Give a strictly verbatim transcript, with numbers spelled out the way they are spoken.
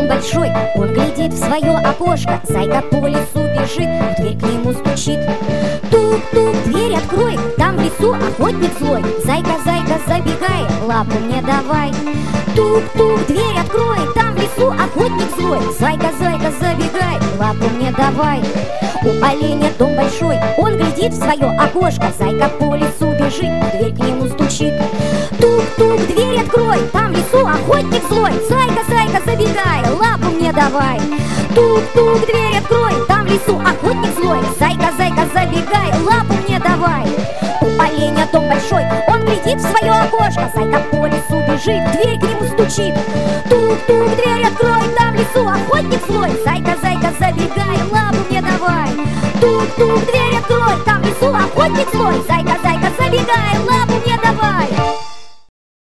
дом большой, он глядит в свое окошко. Зайка по лесу бежит, в дверь к нему стучит. Тук-тук, дверь открой, там в лесу охотник злой. Зайка, зайка, забегай, лапу мне давай. Тук-тук, дверь открой, там в лесу охотник злой. Зайка, зайка, забегай, лапу мне давай. У оленя дом большой, он глядит в свое окошко. Зайка по лесу бежит, в дверь к нему стучит. Тук-тук, дверь открой, там в лесу охотник злой. Зайка, зайка, забегай, лапу мне давай. Тук-тук, дверь открой, там в лесу охотник злой. Зайка, зайка, забегай, лапу мне давай. У оленя дом большой, он глядит в свое окошко. Зайка по лесу бежит, в дверь к нему стучит. Тук-тук, дверь открой, там в лесу охотник злой. Зайка, зайка, забегай, лапу мне давай. Тук-тук, дверь открой, там в лесу охотник злой. Зайка, зайка, забегай, лапу мне давай.